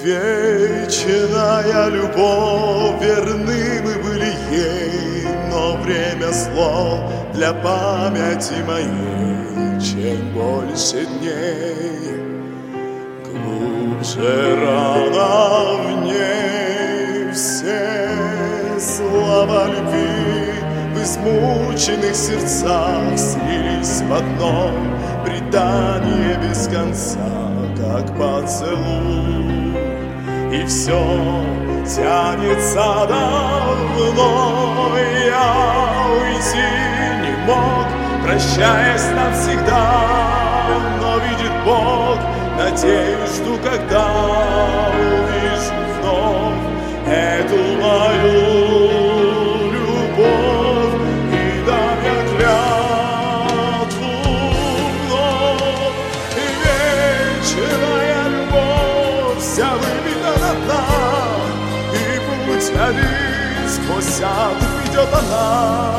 Вечная любовь, верны мы были ей, но время зло для памяти моей. Чем больше дней, глубже рана в ней. Все слова любви в измученных сердцах слились в одно предание без конца, как поцелуй. И все тянется давно, я уйти не мог, прощаясь навсегда. Но видит Бог, надеюсь, жду, когда увижу вновь эту мою любовь. И дам я клятву вновь, вечная любовь вся выбита до дна, и путь один сквозь ад ведет она.